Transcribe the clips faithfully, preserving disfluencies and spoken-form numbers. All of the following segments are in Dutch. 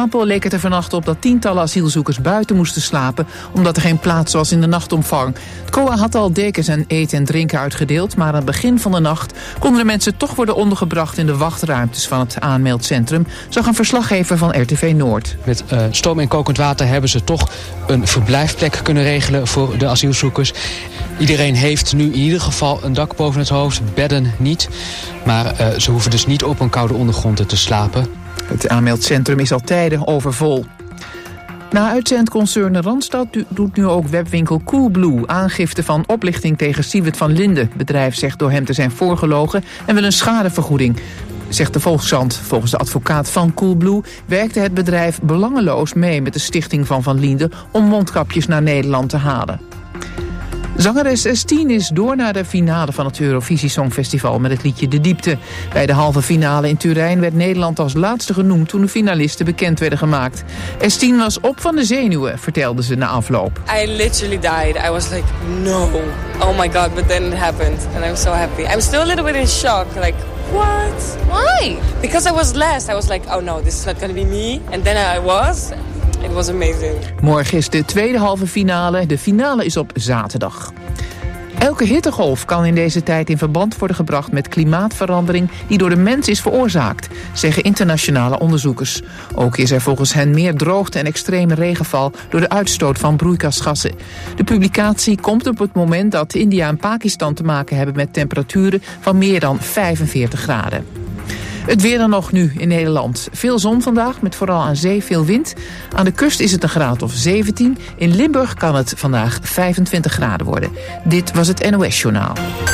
Schiphol leek het er vannacht op dat tientallen asielzoekers buiten moesten slapen, omdat er geen plaats was in de nachtomvang. Het C O A had al dekens en eten en drinken uitgedeeld, maar aan het begin van de nacht konden de mensen toch worden ondergebracht in de wachtruimtes van het aanmeldcentrum, zag een verslaggever van R T V Noord. Met uh, stoom en kokend water hebben ze toch een verblijfplek kunnen regelen voor de asielzoekers. Iedereen heeft nu in ieder geval een dak boven het hoofd, bedden niet. Maar uh, ze hoeven dus niet op een koude ondergrond te slapen. Het aanmeldcentrum is al tijden overvol. Na uitzendconcern Randstad doet nu ook webwinkel Coolblue aangifte van oplichting tegen Siewert van Linden. Het bedrijf zegt door hem te zijn voorgelogen en wil een schadevergoeding, zegt de Volkskrant. Volgens de advocaat van Coolblue werkte het bedrijf belangeloos mee met de stichting van Van Linden om mondkapjes naar Nederland te halen. Zangeres S tien is door naar de finale van het Eurovisie Songfestival met het liedje De Diepte. Bij de halve finale in Turijn werd Nederland als laatste genoemd toen de finalisten bekend werden gemaakt. S tien was op van de zenuwen, vertelde ze na afloop. I literally died. I was like, no. Oh my god, but then it happened and I'm so happy. I'm still a little bit in shock, like, what? Why? Because I was last. I was like, oh no, this is not gonna be me. And then I was... It was amazing. Morgen is de tweede halve finale. De finale is op zaterdag. Elke hittegolf kan in deze tijd in verband worden gebracht met klimaatverandering die door de mens is veroorzaakt, zeggen internationale onderzoekers. Ook is er volgens hen meer droogte en extreme regenval door de uitstoot van broeikasgassen. De publicatie komt op het moment dat India en Pakistan te maken hebben met temperaturen van meer dan vijfenveertig graden. Het weer dan nog nu in Nederland. Veel zon vandaag, met vooral aan zee veel wind. Aan de kust is het een graad of zeventien. In Limburg kan het vandaag vijfentwintig graden worden. Dit was het N O S-journaal.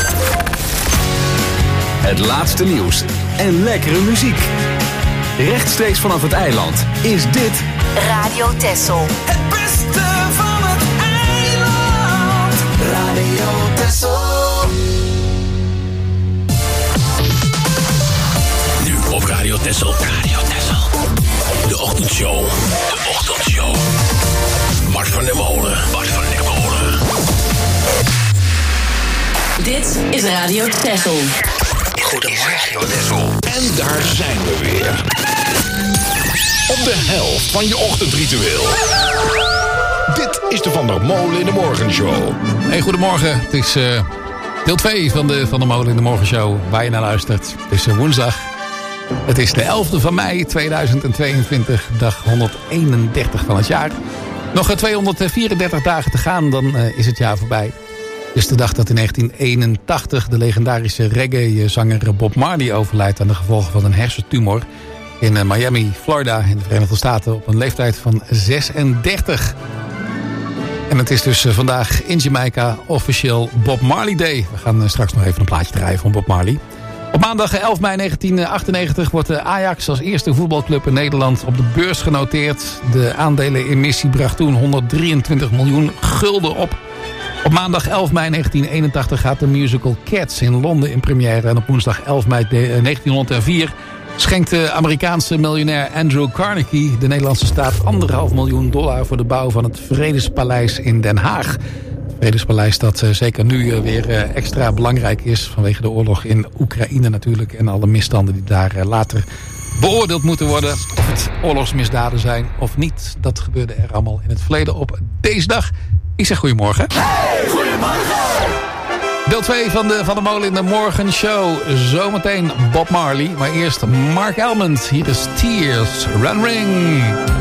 Het laatste nieuws en lekkere muziek. Rechtstreeks vanaf het eiland is dit Radio Texel. Het beste van het eiland. Radio Texel. Op Radio Texel. Radio Texel. De ochtendshow. De ochtendshow. Bart van der Molen. Bart van der Molen. Dit is Radio Texel. Goedemorgen, Radio Texel. En daar zijn we weer. Op de helft van je ochtendritueel. Dit is de Van der Molen in de Morgenshow. Hey, goedemorgen. Het is uh, deel twee van de Van der Molen in de Morgenshow. Waar je naar luistert. Het is uh, woensdag. Het is de elfde van mei tweeduizend tweeëntwintig, dag honderdeenendertig van het jaar. Nog tweehonderdvierendertig dagen te gaan, dan uh, is het jaar voorbij. Het is de dag dat in negentien eenentachtig de legendarische reggae-zanger Bob Marley overlijdt aan de gevolgen van een hersentumor in uh, Miami, Florida, in de Verenigde Staten, op een leeftijd van zesendertig. En het is dus uh, vandaag in Jamaica officieel Bob Marley Day. We gaan uh, straks nog even een plaatje draaien van Bob Marley. Op maandag elf mei negentien achtennegentig wordt de Ajax als eerste voetbalclub in Nederland op de beurs genoteerd. De aandelenemissie bracht toen honderddrieëntwintig miljoen gulden op. Op maandag elf mei negentien eenentachtig gaat de musical Cats in Londen in première. En op woensdag elf mei negentienhonderdvier schenkt de Amerikaanse miljonair Andrew Carnegie de Nederlandse staat anderhalf miljoen dollar voor de bouw van het Vredespaleis in Den Haag. Vredespaleis dat uh, zeker nu uh, weer uh, extra belangrijk is vanwege de oorlog in Oekraïne natuurlijk en alle misstanden die daar uh, later beoordeeld moeten worden. Of het oorlogsmisdaden zijn of niet, dat gebeurde er allemaal in het verleden op deze dag. Ik zeg goedemorgen. Hey, goedemorgen! Deel twee van de Van der Molen in de Morgenshow. Zometeen Bob Marley, maar eerst Mark Elmond. Hier is Tears, Run Ring.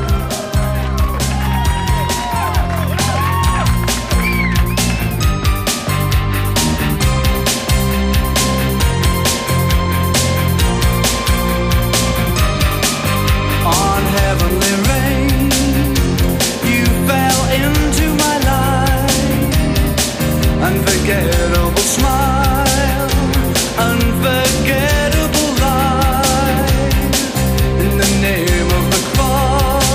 Unforgettable smile, unforgettable life. In the name of the cross,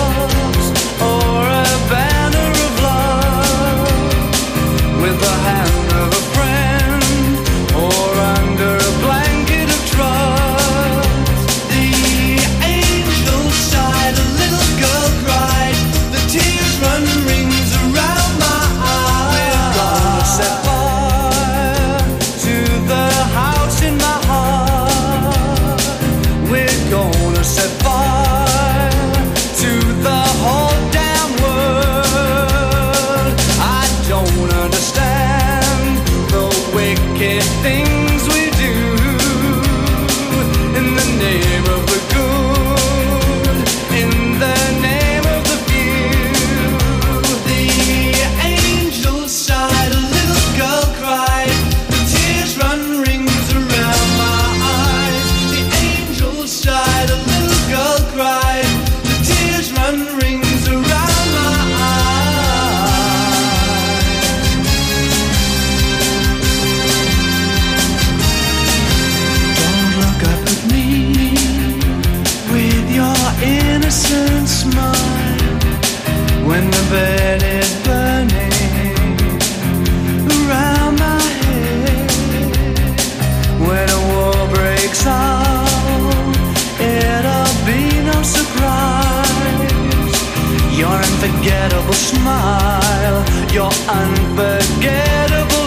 bed is burning around my head. When a war breaks out, it'll be no surprise. Your unforgettable smile, your unforgettable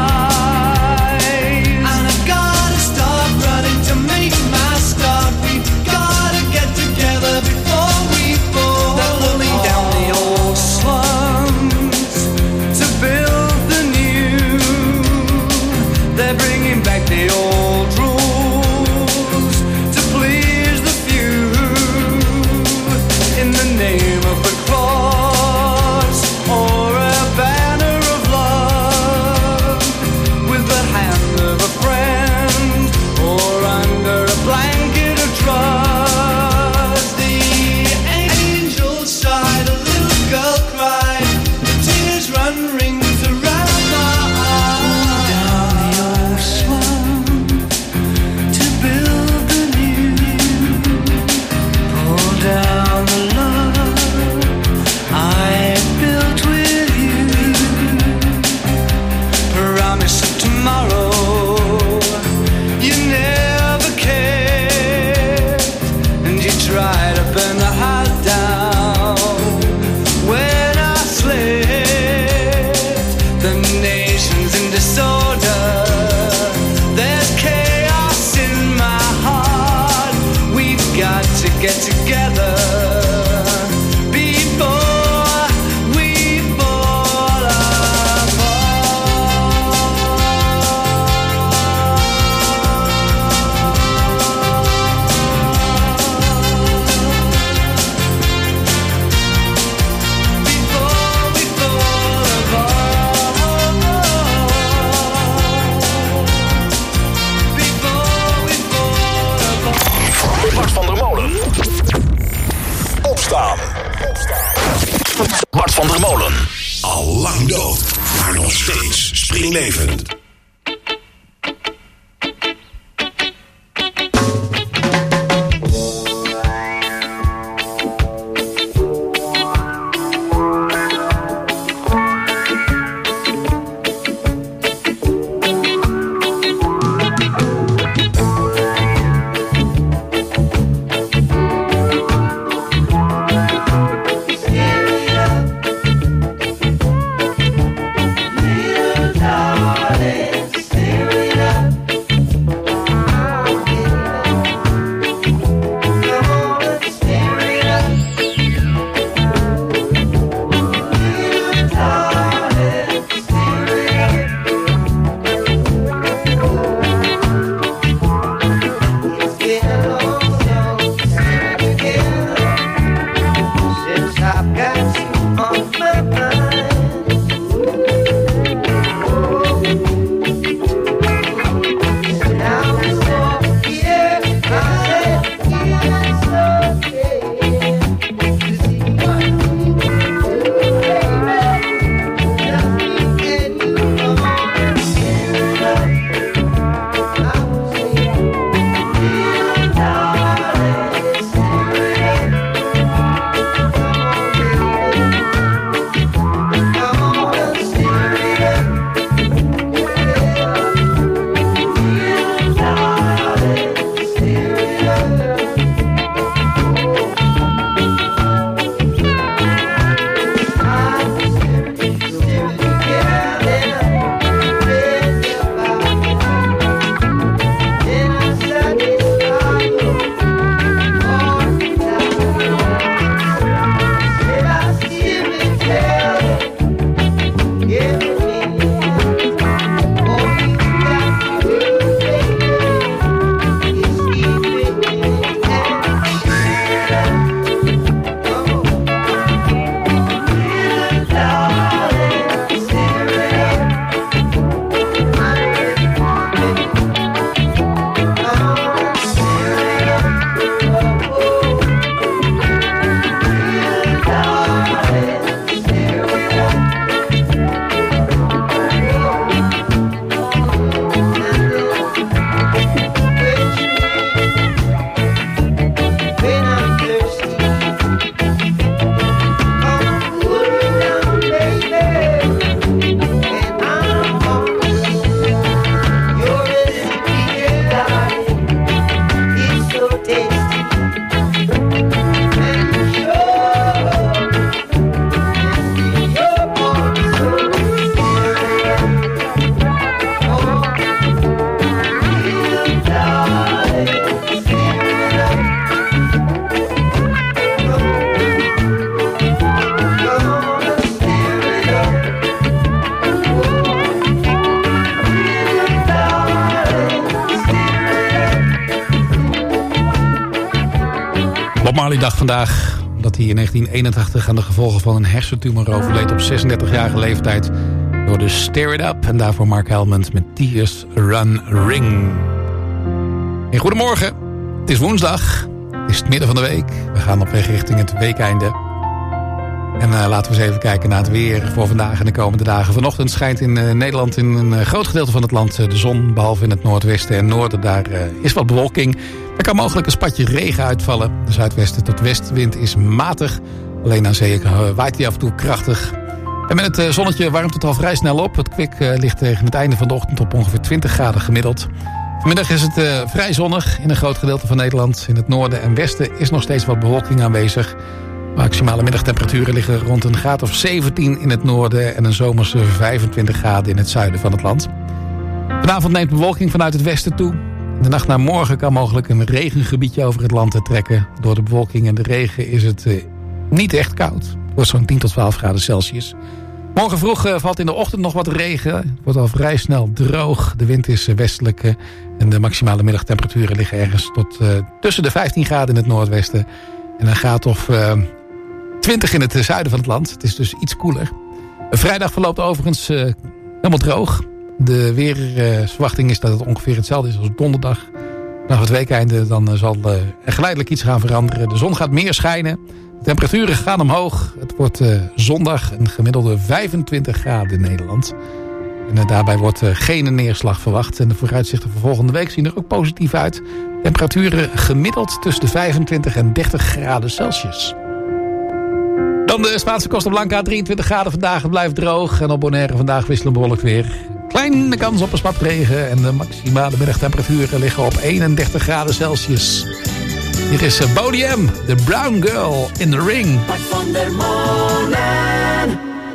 lies. And I've gotta stop running to make my start. We've gotta get together before we fall. They're pulling down the old slums to build the new. They're bringing back the old rules to please the few. In the name of the cross or a banner of love, with the hand of a friend or under a blanket of trust. The angel sighed, a little girl cried, the tears run rings around my eyes. Down the old slum to build the new. Pull down the love I built with you. Promise of tomorrow you never cared, and you tried to burn the house down when I slept. The nation's in disorder, there's chaos in my heart. We've got to get together before we fall Before we fall apart. Before we fall apart. Bart van der Molen. Opstaan. Bart van der Molen. Al lang dood, maar nog steeds springlevend. Darling. dag vandaag omdat hij in negentien eenentachtig aan de gevolgen van een hersentumor overleed op zesendertigjarige leeftijd door de Stir It Up. En daarvoor Mark Helmond met Tears Run Ring. En goedemorgen, het is woensdag, het is het midden van de week. We gaan op weg richting het weekeinde. En uh, laten we eens even kijken naar het weer voor vandaag en de komende dagen. Vanochtend schijnt in uh, Nederland in een uh, groot gedeelte van het land uh, de zon. Behalve in het noordwesten en noorden. Daar uh, is wat bewolking. Er kan mogelijk een spatje regen uitvallen. De zuidwesten tot westwind is matig. Alleen aan zee uh, waait hij af en toe krachtig. En met het uh, zonnetje warmt het al vrij snel op. Het kwik uh, ligt tegen het einde van de ochtend op ongeveer twintig graden gemiddeld. Vanmiddag is het uh, vrij zonnig in een groot gedeelte van Nederland. In het noorden en westen is nog steeds wat bewolking aanwezig. Maximale middagtemperaturen liggen rond een graad of zeventien in het noorden en een zomerse vijfentwintig graden in het zuiden van het land. Vanavond neemt bewolking vanuit het westen toe. In de nacht naar morgen kan mogelijk een regengebiedje over het land trekken. Door de bewolking en de regen is het uh, niet echt koud. Het wordt zo'n tien tot twaalf graden Celsius. Morgen vroeg uh, valt in de ochtend nog wat regen. Het wordt al vrij snel droog. De wind is uh, westelijk uh, en de maximale middagtemperaturen liggen ergens tot uh, tussen de vijftien graden in het noordwesten. En een graad of uh, twintig in het zuiden van het land. Het is dus iets koeler. Vrijdag verloopt overigens uh, helemaal droog. De weerverwachting is dat het ongeveer hetzelfde is als donderdag. Na het weekeinde dan uh, zal uh, er geleidelijk iets gaan veranderen. De zon gaat meer schijnen. De temperaturen gaan omhoog. Het wordt uh, zondag een gemiddelde vijfentwintig graden in Nederland. En uh, daarbij wordt uh, geen neerslag verwacht. En de vooruitzichten voor volgende week zien er ook positief uit. Temperaturen gemiddeld tussen de vijfentwintig en dertig graden Celsius. Dan de Spaanse Costa Blanca, drieëntwintig graden vandaag. Het blijft droog. En op Bonaire vandaag wisselen bewolkt weer. Kleine kans op een spatregen. En de maximale middagtemperaturen liggen op eenendertig graden Celsius. Hier is Boney M, The Brown Girl in the Ring. Van der Molen.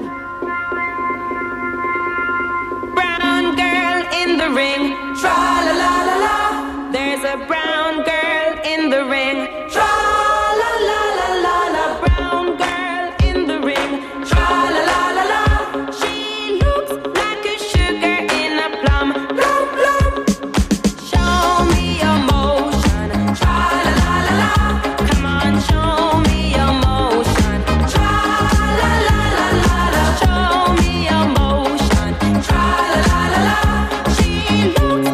Brown girl in the ring. Tra la la la la. There's a brown girl in the ring. Tra la la la la la. Brown girl in the ring. Tra la la la la. She looks like a sugar in a plum. Plum plum. Show me your motion. Tra la la la la. Come on, show me your motion. Tra la la la la la. Show me your motion. Tra la la la la. She looks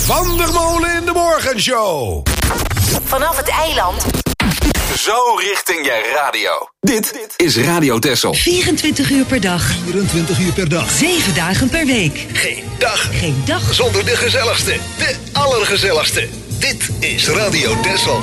Van der Molen in de Morgenshow. Vanaf het eiland. Zo richting je radio. Dit is Radio Texel. vierentwintig uur per dag. vierentwintig uur per dag. zeven dagen per week. Geen dag. Geen dag. Zonder de gezelligste. De allergezelligste. Dit is Radio Texel.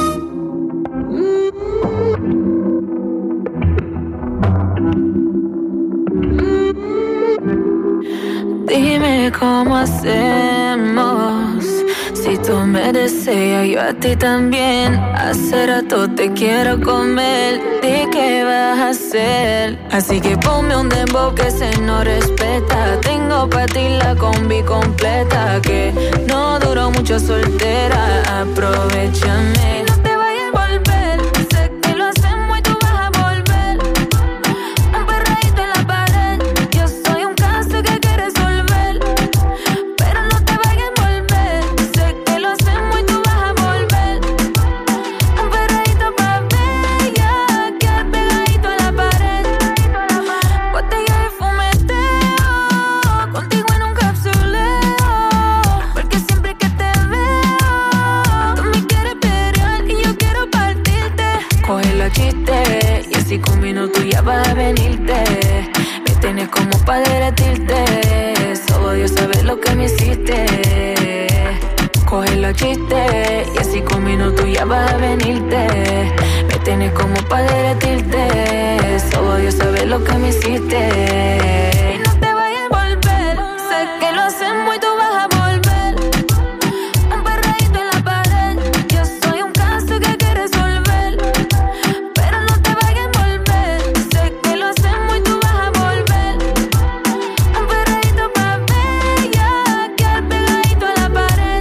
Dime cómo hacemos. Si tú me deseas, yo a ti también. Hace rato te quiero comer. ¿De qué vas a hacer? Así que ponme un dembow que se no respeta. Tengo pa' ti la combi completa. Que no duró mucho soltera. Aprovechame. No te vayas a volver. Sé que lo hacemos y tú vas a volver. Un perreíto en la pared. Yo soy un caso que hay que resolver. Pero no te vayas a volver. Sé que lo hacemos y tú vas a volver. Un perreíto pa' bella. Quedar pegadito a la pared. Botella de fumeteo. Contigo en un capsuleo. Porque siempre que te veo, tú me quieres pelear y yo quiero partirte. Coge la chiste y así con minutos ya vas a venirte. Me tienes como pa' derretirte. Solo Dios sabe lo que me hiciste. Coge la chiste y así con minutos ya vas a venirte. Me tienes como pa' derretirte. Solo Dios sabe lo que me hiciste. Y no te vayas a volver. Sé que lo hacemos y tú vas a volver. Un perreíto en la pared. Yo soy un caso que hay que resolver. Pero no te vayas a volver. Sé que lo hacemos y tú vas a volver. Un perreíto pa' bella. Quedar pegadito a la pared.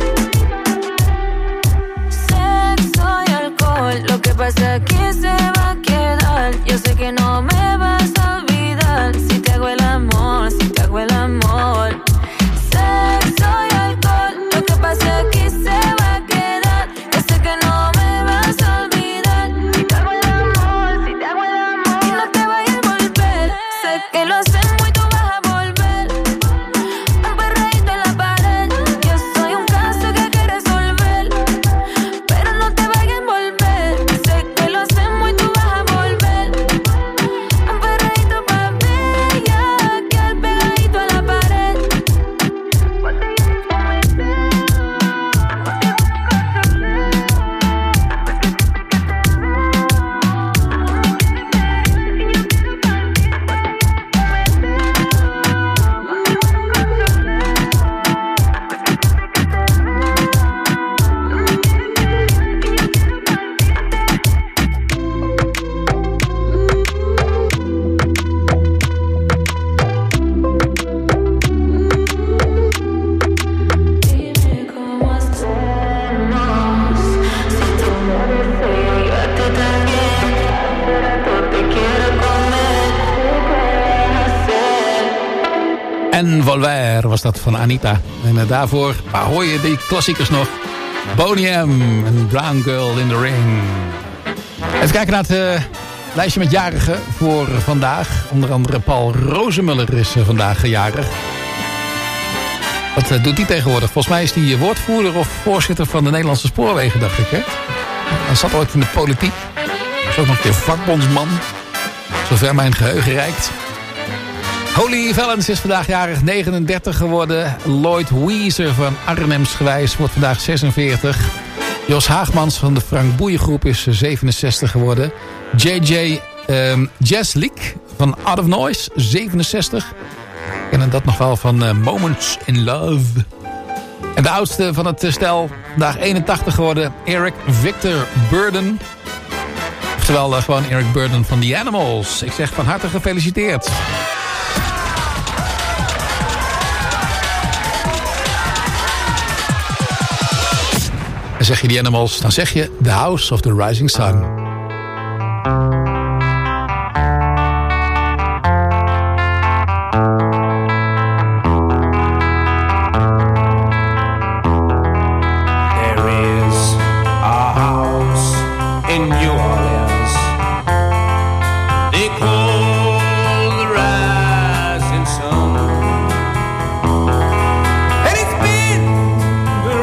Sexo y alcohol. Lo que pasa aquí se va a quedar. Yo sé que no me vas a olvidar. Si te hago el amor, si te hago el amor. Sexo y alcohol. Lo que pasa aquí se va a quedar. Yo sé que no me vas a olvidar. Si te hago el amor, si te hago el amor. Y no te vayas a volver. Sé que lo hacemos y tú vas a volver. Un perreíto en la pared. Yo soy un caso que hay que resolver. Pero no te vayas a volver. Sé que lo hacemos y tú vas a volver. Un perreíto pa' bella. Quedar pegadito a la pared. Dime cómo hacemos. Si tú me deseas, yo a ti también. Hace rato te quiero comer. ¿Qué vas a hacer? En Volver was dat van Anita. En uh, daarvoor waar hoor je die klassiekers nog. Boney M en Brown Girl in the Ring. Even kijken naar het uh, lijstje met jarigen voor vandaag. Onder andere Paul Rozemuller is uh, vandaag uh, jarig. Wat uh, doet hij tegenwoordig? Volgens mij is hij woordvoerder of voorzitter van de Nederlandse Spoorwegen, dacht ik. Hè? Hij zat ooit in de politiek. Hij is ook nog een keer vakbondsman. Zover mijn geheugen reikt. Holly Valens is vandaag jarig negenendertig geworden. Lloyd Weezer van Arnhemsgewijs wordt vandaag zesenveertig. Jos Haagmans van de Frank Boeien Groep is zevenenzestig geworden. J J um, Jeslik van Out of Noise, zevenenzestig. We kennen dat nog wel van uh, Moments in Love. En de oudste van het stel, vandaag eenentachtig geworden. Eric Victor Burden. Oftewel uh, gewoon Eric Burden van The Animals. Ik zeg van harte gefeliciteerd. En zeg je The Animals, dan zeg je The House of the Rising Sun. And it's been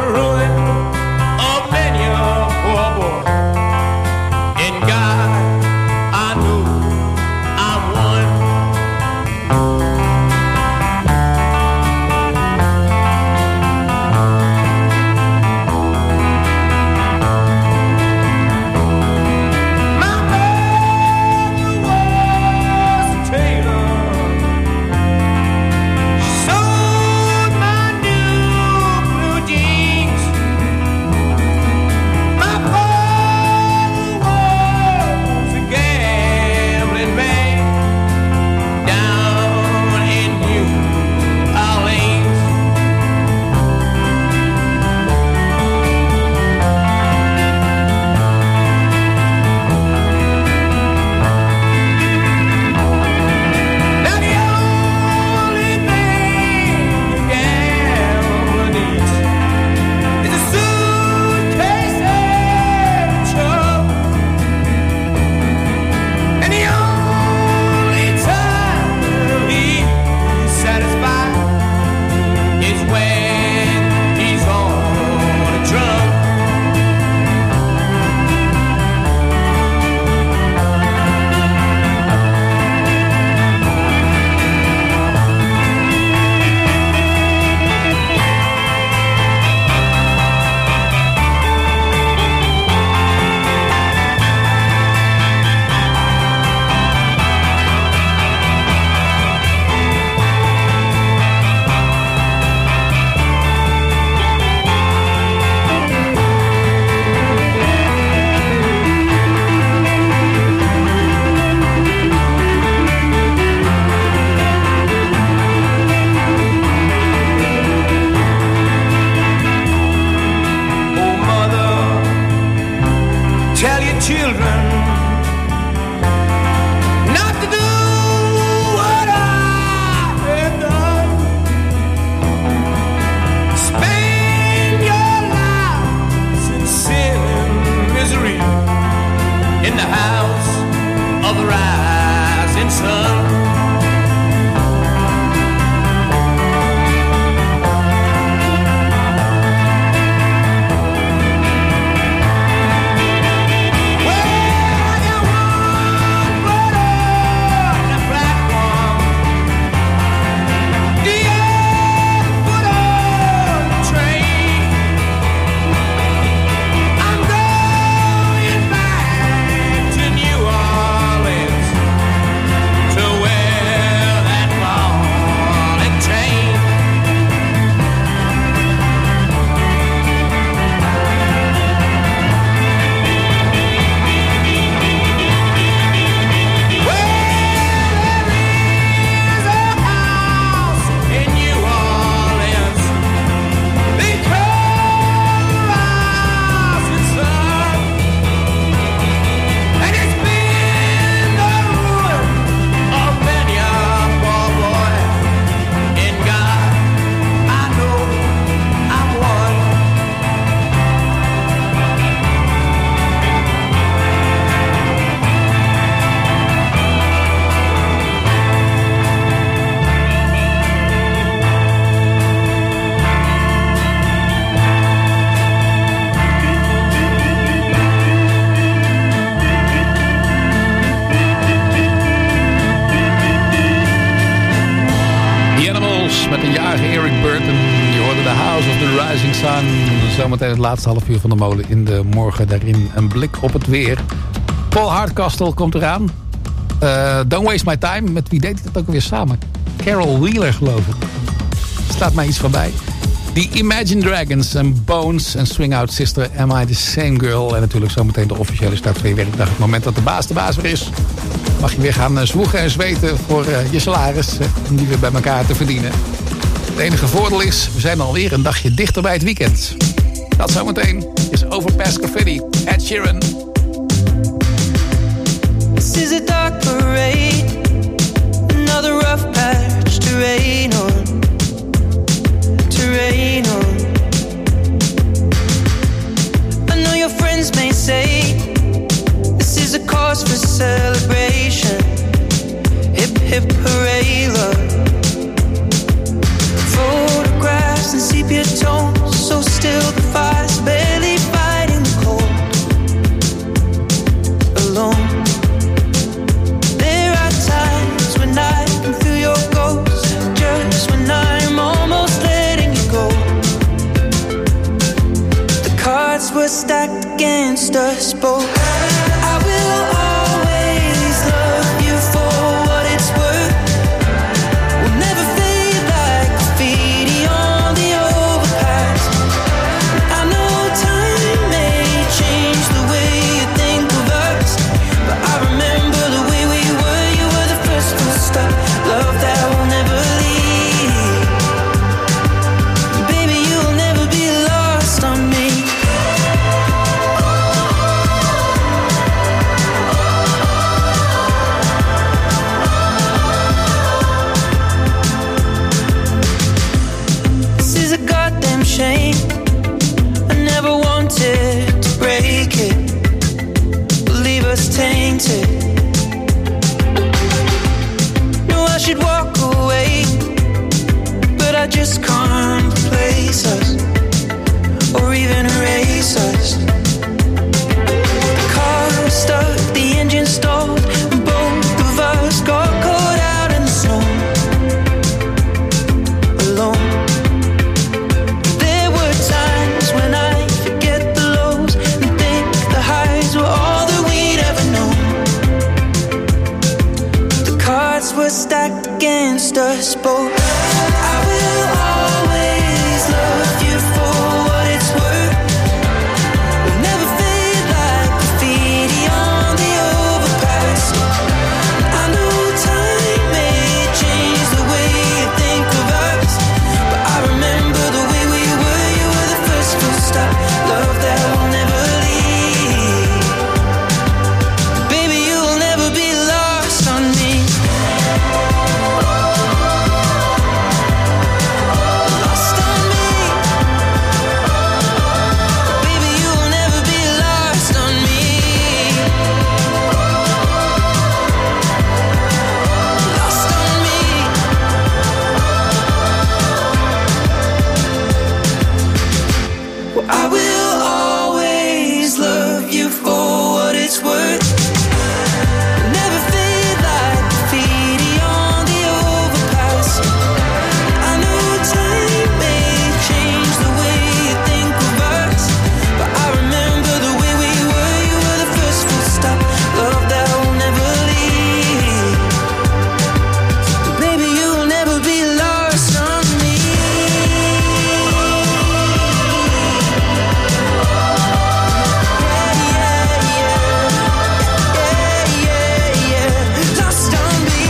Morning Sun. Zometeen het laatste half uur van de molen in de morgen. Daarin een blik op het weer. Paul Hardcastle komt eraan. Uh, Don't Waste My Time. Met wie deed hij dat ook weer samen? Carol Wheeler, geloof ik. Staat mij iets voorbij. The Imagine Dragons en Bones en Swing Out Sister, Am I The Same Girl. En natuurlijk zometeen de officiële start van je werkdag. Het moment dat de baas de baas weer is, mag je weer gaan zwoegen en zweten voor uh, je salaris. Uh, om die weer bij elkaar te verdienen. Het enige voordeel is, we zijn alweer een dagje dichter bij het weekend. Dat zometeen is Overpass Graffiti, Ed Sheeran. This is a dark parade, another rough patch to rain on, to rain on. I know your friends may say this is a cause for celebration. Hip hip hooray, love. Photographs and sepia tones, so still the fire's barely fighting the cold. Alone. There are times when I can feel your ghost, just when I'm almost letting you go. The cards were stacked against us both. I will always love you for what it's worth. We'll never fade like graffiti on the overpass. I know time may change the way you think of us, but I remember the way we were. You were the first to stop. Love that will never leave. Baby, you'll never be lost on me. This is a goddamn shame. I never wanted to break it, leave us tainted. No, I should walk away, but I just can't replace us or even erase us. The car stuck, the engine stalled, and both of us got caught out in the snow. Alone. There were times when I forget the lows and think the highs were all that we'd ever known. The cards were stacked against us both. I will always love you for what it's worth. We'll never fade like graffiti on the overpass. I know time may change the way you think of us, but I remember the way we were. You were the first full stop. Love that will never leave. Baby, you'll never be lost on me. Lost on me. Baby, you'll never be lost on me. Lost on me. Well, I will always love you for what it's worth. Never fade like graffiti on the overpass. I know time may change the way you think of us, but I remember the way we were. You were the first full stop. Love that will never leave. Baby, you'll never be lost on me. Yeah, yeah, yeah. Yeah, yeah, yeah. Lost on me.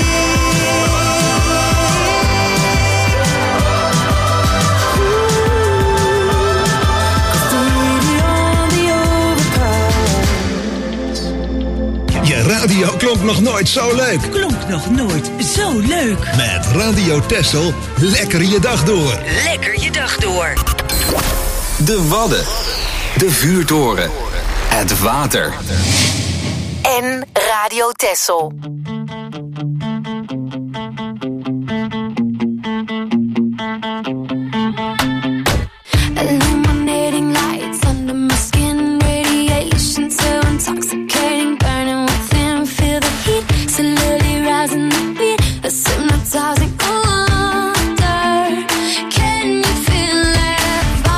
Graffiti on the overpass. Je radio klonk nog nooit zo leuk. Klonk nog nooit zo leuk. Met Radio Texel, lekker je dag door. Lekker je dag door. De Wadden. De vuurtoren. Het water. En Radio Texel. Illuminating lights under my skin, radiation so intoxicating, burning within. Feel the heat slowly rising, the beat, hypnotizing under. Can you feel it?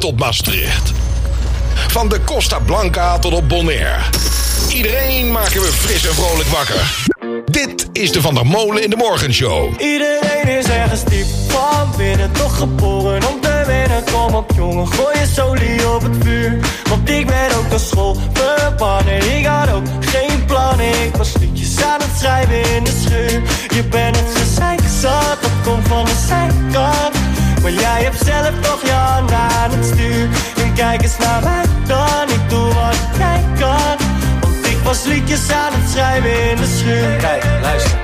tot Maastricht. Van de Costa Blanca tot op Bonaire. Iedereen maken we fris en vrolijk wakker. Dit is de Van der Molen in de Morgenshow. Iedereen is ergens diep van binnen, toch geboren om te winnen. Kom op jongen, gooi je solie op het vuur. Want ik ben ook naar school verbannen. Ik had ook geen plannen. Ik was liedjes aan het schrijven in de schuur. Je bent het gezeik zat, dat komt van de zijkant. Maar jij hebt zelf toch je handen aan het stuur. En kijk eens naar mij dan, ik doe wat jij kan. Want ik was liedjes aan het schrijven in de schuur. Kijk, luister.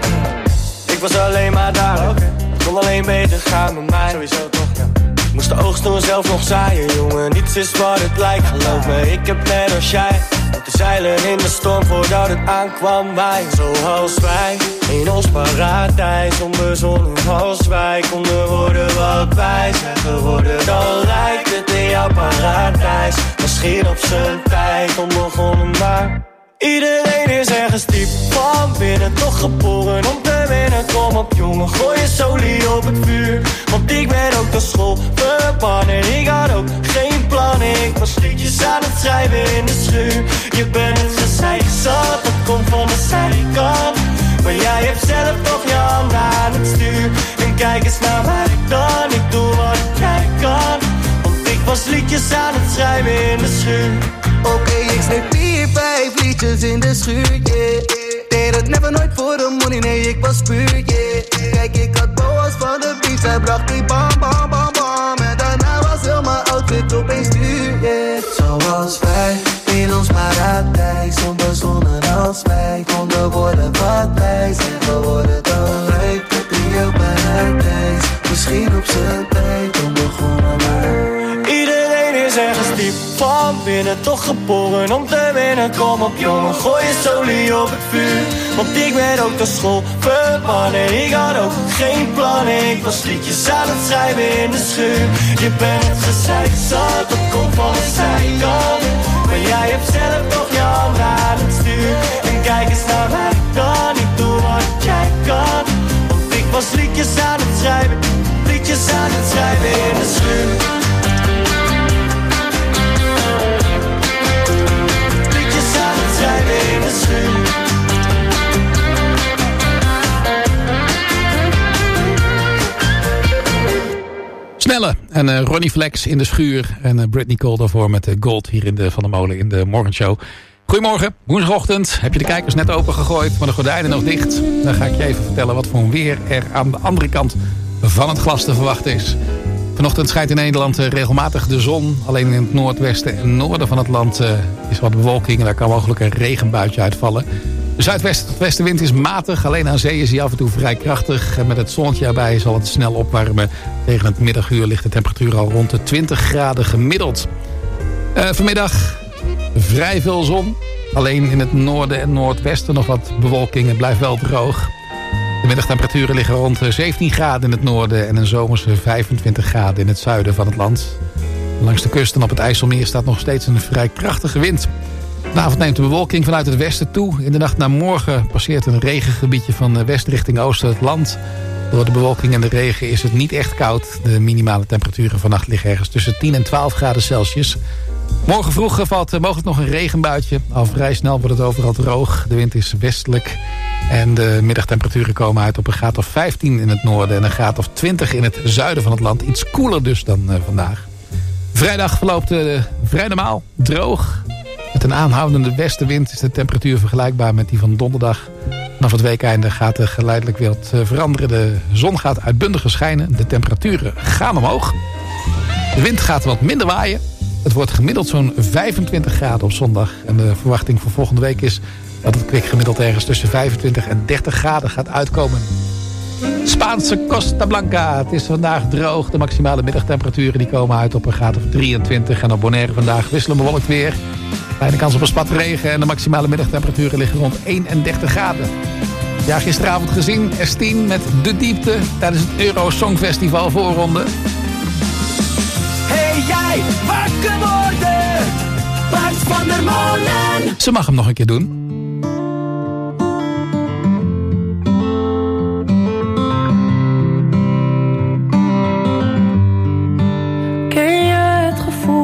Ik was alleen maar daar, okay. Het kon alleen beter gaan met mij. Sowieso toch, ja. Ik moest de oogst toen zelf nog zaaien, jongen. Niets is wat het lijkt, geloof me. Ik heb net als jij te zeilen in de storm voordat het aankwam. Wij, zoals wij, in ons paradijs. Onbezonnen als wij konden worden wat wij zijn geworden. Dan lijkt het in jouw paradijs misschien op zijn tijd onbegonnen, maar iedereen is ergens diep van binnen, toch geboren om te winnen. Kom op jongen, gooi je solie op het vuur. Want ik ben ook naar school verbannen. Ik had ook geen plannen. Ik was liedjes aan het schrijven in de schuur. Je bent het gezeik zat, dat komt van de zijkant. Maar jij hebt zelf toch je handen aan het stuur. En kijk eens naar mij dan, ik doe wat jij kan. Want ik was liedjes aan het schrijven in de schuur. Oké, okay, ik schreef vier, vijf liedjes in de schuur, yeah. Deed het never nooit voor de money, nee, ik was puur, yeah. Kijk, ik had boas van de beat, hij bracht die bam, bam, bam, bam. En daarna was heel mijn outfit opeens duur, yeah. Zoals wij, in ons paradijs, onbezonnen als wij konden worden wat wij zijn geworden. Dan lijkt het in jouw paradijs, misschien op zijn tijd onbegonnen, maar iedereen is ergens diep van binnen, toch geboren om te winnen. Kom op jongen, gooi je solie op het vuur. Want ik ben ook naar school verbannen. Ik had ook geen plannen. Ik was liedjes aan het schrijven in de schuur. Je bent het gezeik zat, dat komt van de zijkant. Maar jij hebt zelf toch je handen aan het stuur. En kijk eens naar mij dan, ik doe wat jij kan. Want ik was liedjes aan het schrijven, liedjes aan het schrijven in de schuur. In de schuur. Snelle en uh, Ronnie Flex in de schuur. En uh, Britney Cole daarvoor met uh, Gold hier in de Van der Molen in de Morgenshow. Goedemorgen, woensdagochtend. Heb je de kijkers net open gegooid, maar de gordijnen nog dicht? Dan ga ik je even vertellen wat voor een weer er aan de andere kant van het glas te verwachten is. Vanochtend schijnt in Nederland uh, regelmatig de zon. Alleen in het noordwesten en noorden van het land uh, is wat bewolking. En daar kan mogelijk een regenbuitje uitvallen. De zuidwesten tot westenwind is matig. Alleen aan zee is hij af en toe vrij krachtig. En met het zonnetje erbij zal het snel opwarmen. Tegen het middaguur ligt de temperatuur al rond de twintig graden gemiddeld. Uh, vanmiddag vrij veel zon. Alleen in het noorden en noordwesten nog wat bewolking. Het blijft wel droog. De middagtemperaturen liggen rond zeventien graden in het noorden en een zomerse vijfentwintig graden in het zuiden van het land. Langs de kust en op het IJsselmeer staat nog steeds een vrij krachtige wind. Vanavond neemt de bewolking vanuit het westen toe. In de nacht naar morgen passeert een regengebiedje van west richting oosten het land. Door de bewolking en de regen is het niet echt koud. De minimale temperaturen vannacht liggen ergens tussen tien en twaalf graden Celsius. Morgen vroeg valt mogelijk nog een regenbuitje. Al vrij snel wordt het overal droog. De wind is westelijk. En de middagtemperaturen komen uit op een graad of vijftien in het noorden. En een graad of twintig in het zuiden van het land. Iets koeler dus dan uh, vandaag. Vrijdag verloopt uh, vrij normaal. Droog. Met een aanhoudende westenwind is de temperatuur vergelijkbaar met die van donderdag. Vanaf het weekeinde gaat er geleidelijk weer wat uh, veranderen. De zon gaat uitbundiger schijnen. De temperaturen gaan omhoog. De wind gaat wat minder waaien. Het wordt gemiddeld zo'n vijfentwintig graden op zondag. En de verwachting voor volgende week is dat het kwik gemiddeld ergens tussen vijfentwintig en dertig graden gaat uitkomen. Spaanse Costa Blanca. Het is vandaag droog. De maximale middagtemperaturen die komen uit op een graad of drieëntwintig. En op Bonaire vandaag wisselen bewolkt weer. Kleine kans op een spat regen. En de maximale middagtemperaturen liggen rond eenendertig graden. Ja, gisteravond gezien S tien met De Diepte tijdens het Euro Songfestival voorronde. Hey jij, wakker worden! Bart van der Molen! Ze mag hem nog een keer doen. Ken je het gevoel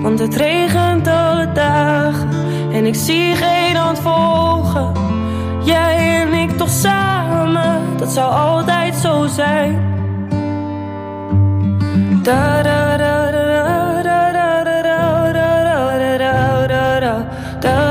Want het regent alle dagen en ik zie geen hand volgen. Jij en ik toch samen, dat zou altijd zo zijn. Da da da da da da da da da da da da da.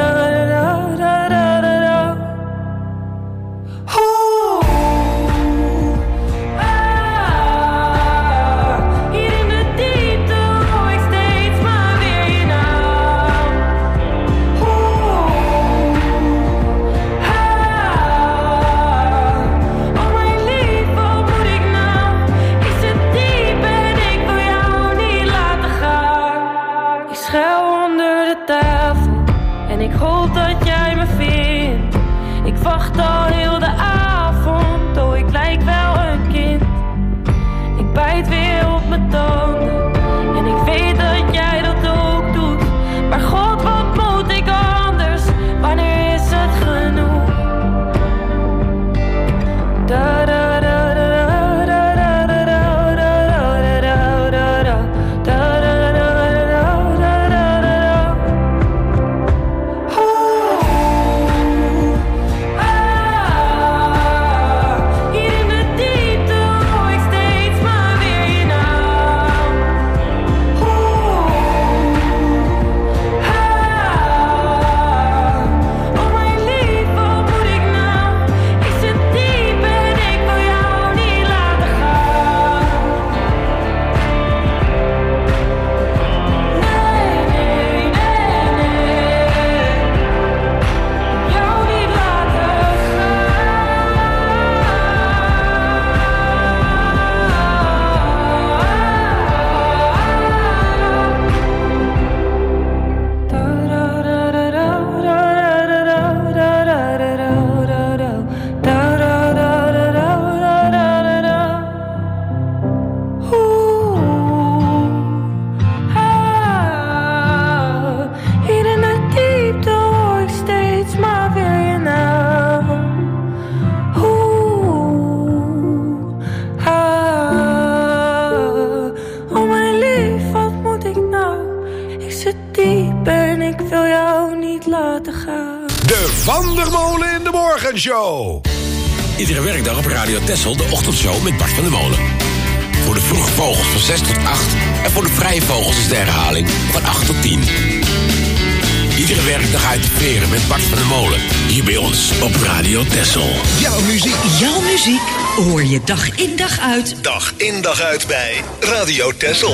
Ik hoop dat jij me vindt. Ik wacht al heel de avond. Oh, ik lijk wel een kind. Ik bijt weer op mijn tanden. En ik weet dat jij dat ook doet. Maar God, wat moet ik anders? Wanneer is het genoeg? Da da da da da da da da da da da da. Van der Molen in de Morgenshow. Iedere werkdag op Radio Texel de ochtendshow met Bart van der Molen. Voor de vroege vogels van zes tot acht. En voor de vrije vogels is de herhaling van acht tot tien. Iedere werkdag uit de veren met Bart van der Molen. Hier bij ons op Radio Texel. Jouw muziek. Jouw muziek hoor je dag in dag uit. Dag in dag uit bij Radio Texel.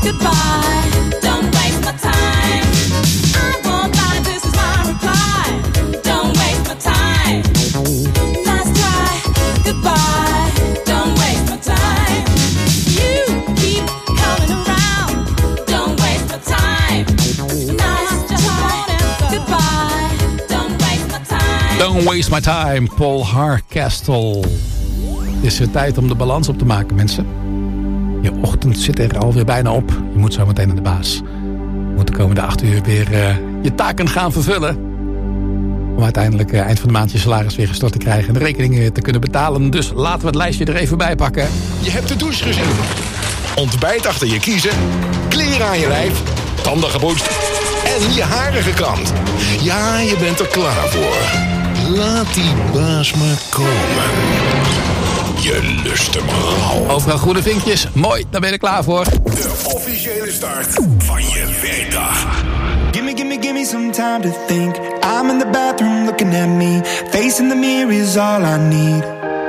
goodbye. Don't waste my time. I won't lie, this is my reply. Don't waste my time. Nice try. Goodbye. Don't waste my time. You keep coming around. Don't waste my time. Nice try. Goodbye. Don't waste my time. Don't waste my time, Paul Hardcastle. Het is tijd om de balans op te maken, mensen. Je ochtend zit er alweer bijna op. Je moet zo meteen naar de baas. Je moet de komende acht uur weer uh, je taken gaan vervullen. Om uiteindelijk uh, eind van de maand je salaris weer gestort te krijgen. En de rekeningen weer te kunnen betalen. Dus laten we het lijstje er even bij pakken. Je hebt de douche gezien. Ontbijt achter je kiezen. Kleren aan je lijf. Tanden gepoetst. En je haren gekamd. Ja, je bent er klaar voor. Laat die baas maar komen. Je lust hem rauw. Overal groene vinkjes. Mooi, daar ben je er klaar voor. De officiële start van je werkdag. Gimme, gimme, gimme some time to think. I'm in the bathroom looking at me. Facing the mirror is all I need.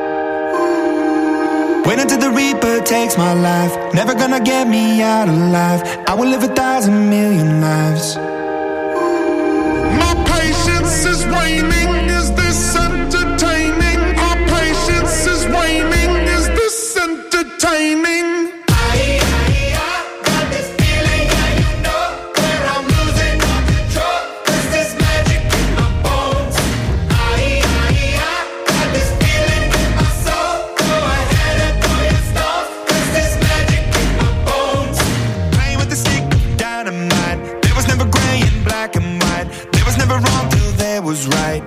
Wait until the reaper takes my life. Never gonna get me out alive. I will live a thousand million lives. My patience is waning. Is this entertaining? Our patience is waning. Is this entertaining? Was right.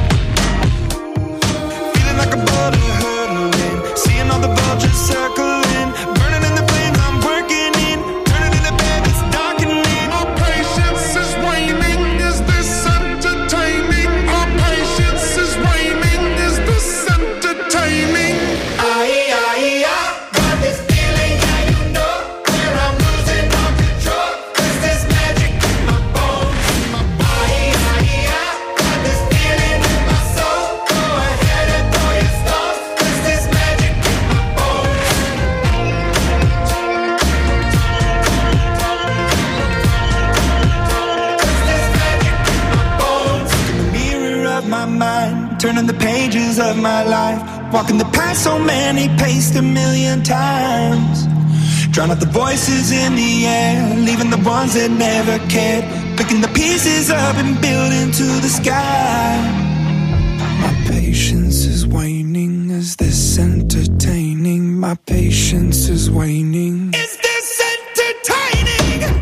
Feeling like a butter hurtling, seeing all the vultures circling, burning in the flames I'm working in, turning in the bed it's darkening. Our patience is waning, is this entertaining? Our patience is waning, is this entertaining? Aye, aye, aye. Got this feeling, yeah, you know, where I'm losing all control. Cause there's magic in my bones. Aye, aye, aye. Turning the pages of my life, walking the path so many paced a million times. Drown out the voices in the air, leaving the ones that never cared. Picking the pieces up and building to the sky. My patience is waning, is this entertaining? My patience is waning. Is this entertaining?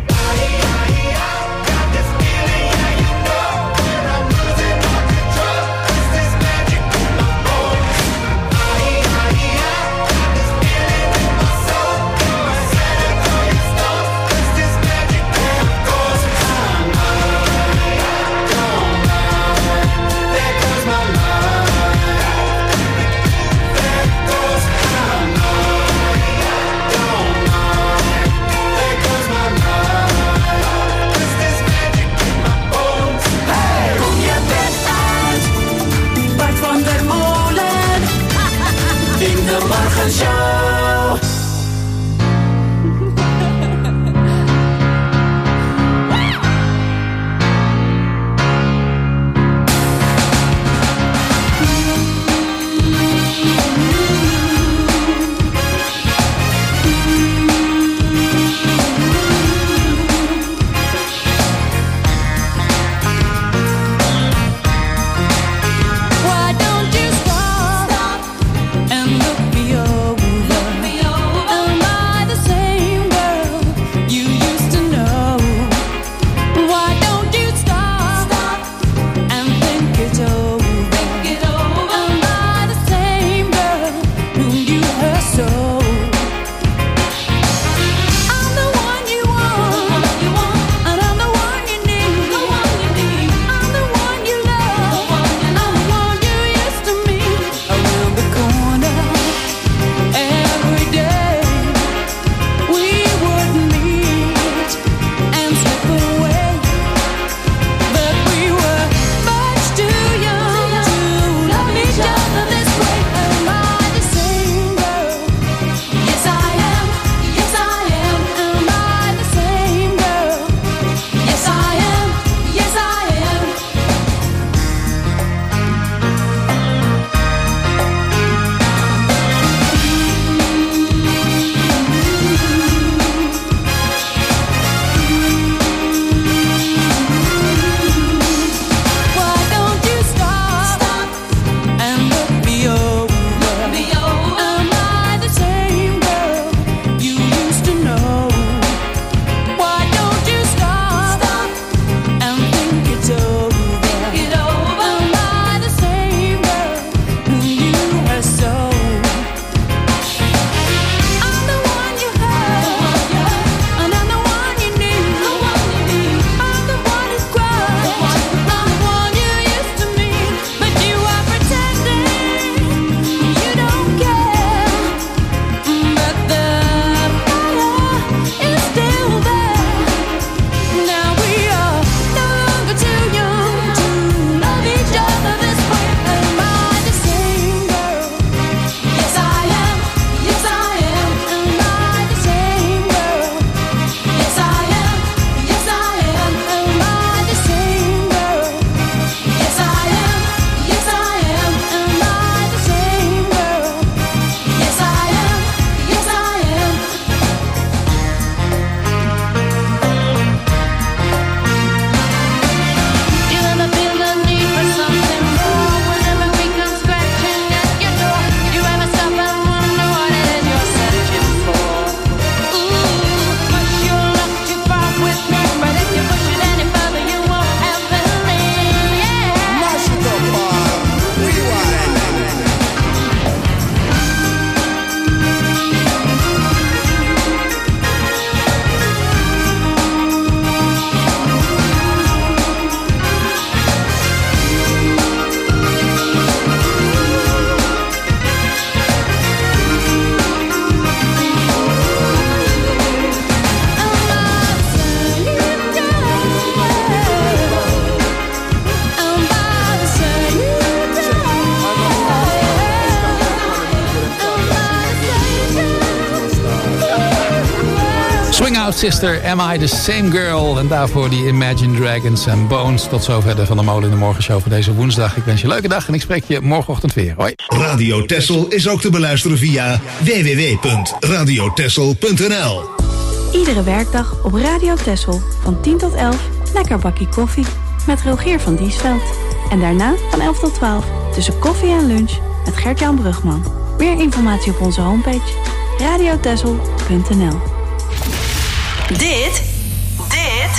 Sister, Am I the Same Girl? En daarvoor die Imagine Dragons and Bones. Tot zover de Van der Molen in de Morgenshow voor deze woensdag. Ik wens je een leuke dag en ik spreek je morgenochtend weer. Hoi. Radio Texel is ook te beluisteren via w w w punt radio texel punt n l. Iedere werkdag op Radio Texel van tien tot elf lekker bakkie koffie met Rogier van Diesveld. En daarna van elf tot twaalf tussen koffie en lunch met Gert-Jan Brugman. Meer informatie op onze homepage radio texel punt n l. Dit, dit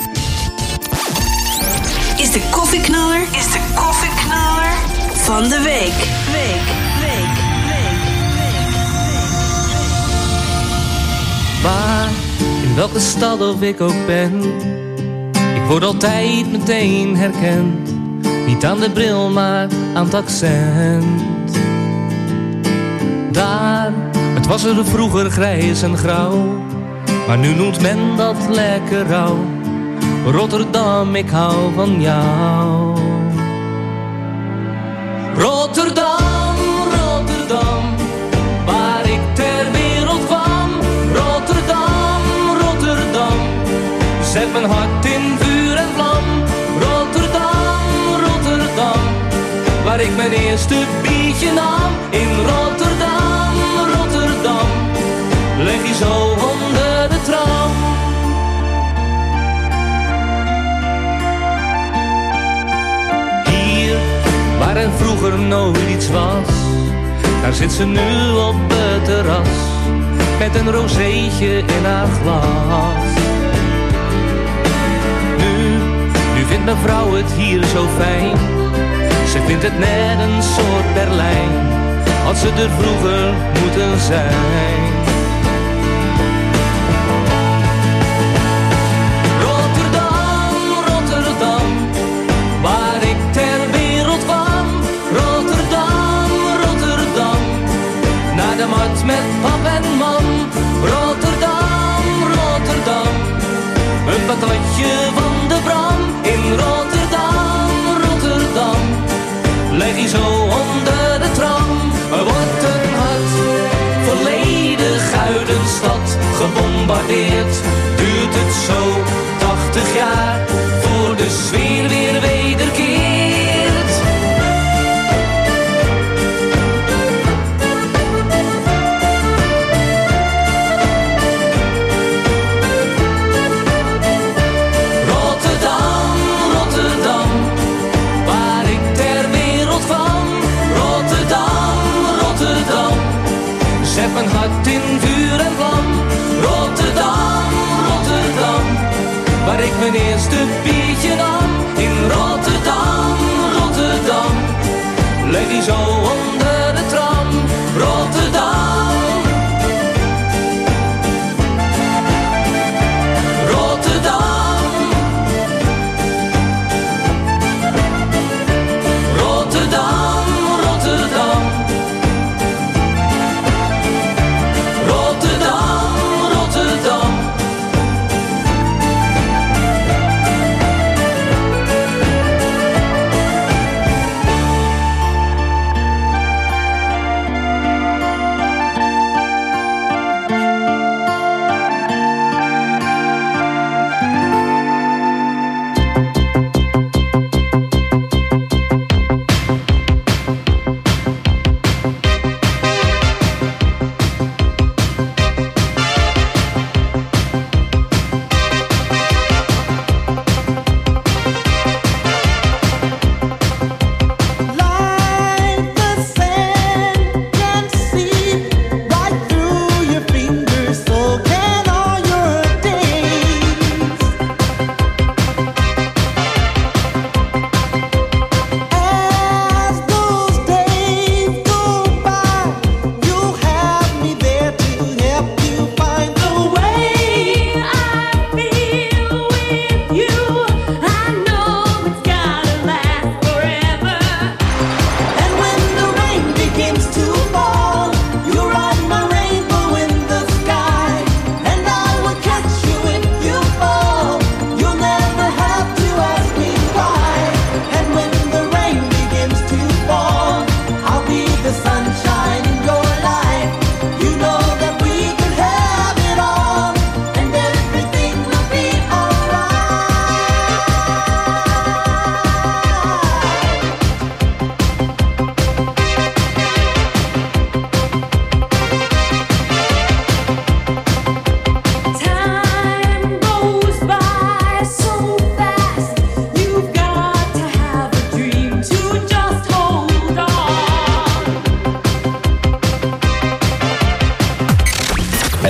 is de koffieknaller, is de koffieknaller van de week. Week, week, week, week, week. Waar, in welke stad of ik ook ben, ik word altijd meteen herkend. Niet aan de bril, maar aan het accent. Daar, het was er vroeger grijs en grauw, maar nu noemt men dat lekker rauw. Rotterdam, ik hou van jou. Rotterdam, Rotterdam, waar ik ter wereld kwam. Rotterdam, Rotterdam, zet mijn hart in vuur en vlam. Rotterdam, Rotterdam, waar ik mijn eerste biertje nam. In Rotterdam, Rotterdam, leg je zo onder de tram. Hier, waar er vroeger nooit iets was, daar zit ze nu op het terras, met een rozeetje in haar glas. Nu, nu vindt mijn vrouw het hier zo fijn, ze vindt het net een soort Berlijn, had ze er vroeger moeten zijn. Rotterdam, Rotterdam, waar ik ter wereld kwam. Rotterdam, Rotterdam, naar de markt met pap en mam. Rotterdam, Rotterdam, een patatje van de Bram. In Rotterdam, Rotterdam, leg je zo onder de tram. Er wordt een hart, volledig uit een stad gebombardeerd. Duurt het zo tachtig jaar, voor de sfeer weer wederkeert. Rotterdam, Rotterdam, waar ik ter wereld kwam. Rotterdam, Rotterdam, zet mijn hart in vuur en vlam. Rotterdam, Rotterdam, waar ik mijn eerste biertje nam. In Rotterdam, Rotterdam, leg die zo onder de tram. Rotterdam, Rotterdam, Rotterdam, Rotterdam, Rotterdam, Rotterdam.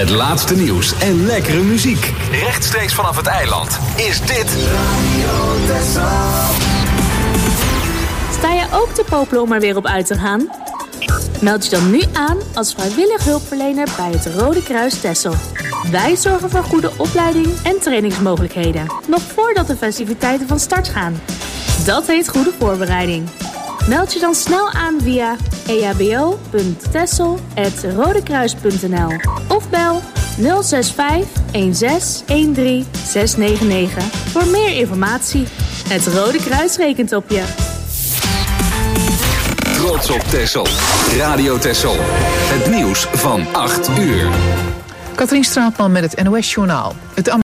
Het laatste nieuws en lekkere muziek. Rechtstreeks vanaf het eiland is dit Radio Texel. Sta je ook te popelen om er weer op uit te gaan? Meld je dan nu aan als vrijwillig hulpverlener bij het Rode Kruis Texel. Wij zorgen voor goede opleiding en trainingsmogelijkheden, nog voordat de festiviteiten van start gaan. Dat heet goede voorbereiding. Meld je dan snel aan via e h b o punt texel apenstaartje rodekruis punt n l of bel nul zes vijf een zes een drie zes negen negen voor meer informatie. Het Rode Kruis rekent op je. Trots op Texel. Radio Texel. Het nieuws van acht uur. Katrien Straatman met het N O S Journaal. Het